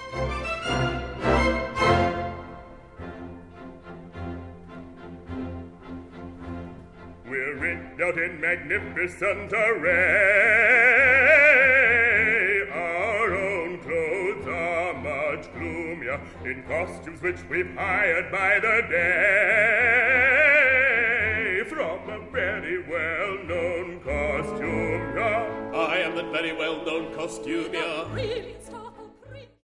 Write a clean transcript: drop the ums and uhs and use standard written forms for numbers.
We're rigged out in magnificent array. Our own clothes are much gloomier, in costumes which we've hired by the day. From a very well-known costumier. I am that very well-known costumier. Really, it's